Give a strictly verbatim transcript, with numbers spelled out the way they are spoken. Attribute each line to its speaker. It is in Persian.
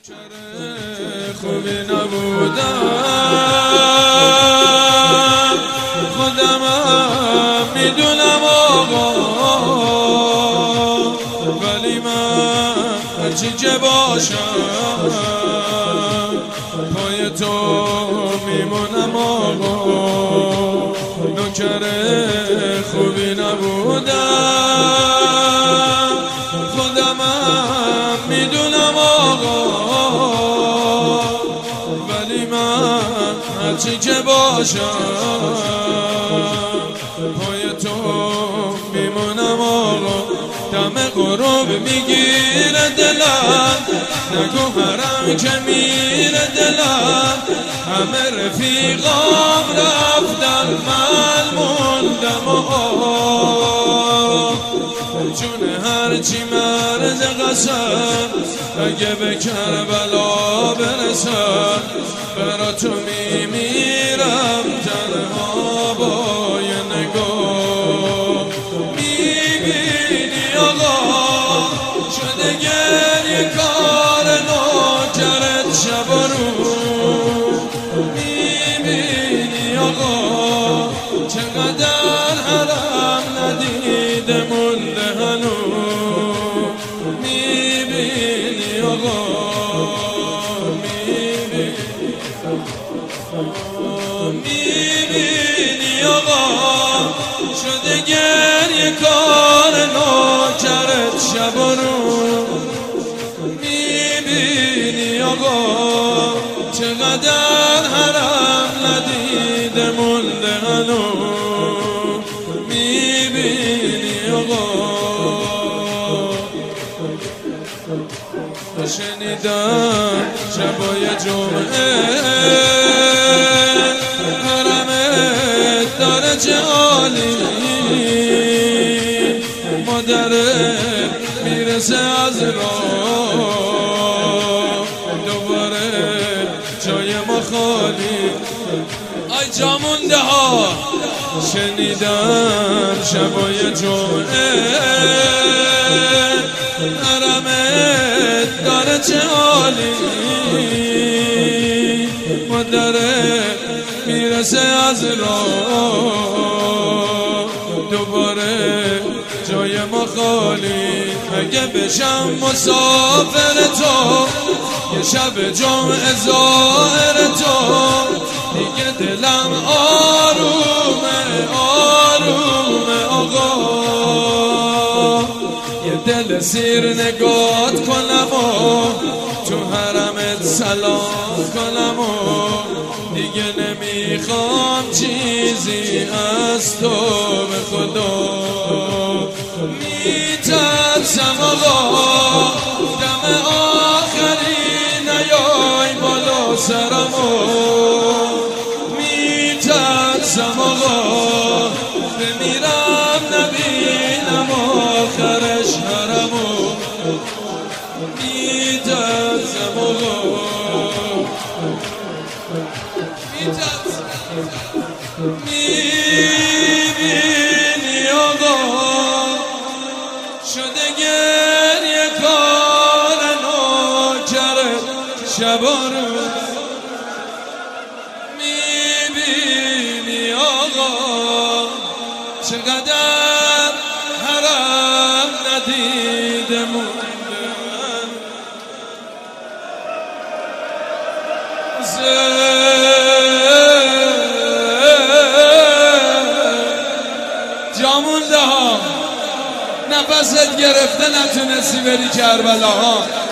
Speaker 1: خوبی نبودم خودمم میدونم آقا، ولی من هرچی که باشم پای تو میمونم آقا. نوکر خوبی نبودم خودمم میدونم آقا، ولی من هرچی که باشم پای تو میمونم آقا. دم غروب میگیره دلم، نگو حرم که میره دلم. همه رفیقام رفتن من موندم آقا. جون هرچی مرز قسم اگه به کربلا برسم برا تو میمیرم تنها با یه نگاه. میبینی آقا شده گریه کار نوکرت شب و روز. میبینی آقا چقدر حرم ندیده مونده هنوز. میبینی آقا میبینی آقا شده گریه کار نوکرت شب و روز. میبینی آقا چقدر حرم ندیده مونده هنوز. میبینی آقا شنیدم شبای جمعه حرمت داره چه عالی، مادرت میرسه از راه دوباره جای ما خالی. آی جا مونده ها شنیدم شبای جمعه حرمت داره چه عالی، مادرت میرسه از راه دوباره جای ما خالی. اگه بشم مسافر تو یه شب جمعه ظاهر تو دیگه دلم آرومه آرومه آقا. یه دل سیر نگات کنم و تو حرمت سلام کنم و دیگه نمیخوام چیزی از تو به خدا. میترسم آقا دم آخری نیای بالا سرمو. میترسم آقا بمیرم نبینم آخرش حرمو. میترسم آقا میبینی آقا شده گریه کار نوکرت شب و روز. میبینی آقا چقدر حرم ندیده مونده. جا مونده ها نفست گرفته نتونستی بری کربلا ها.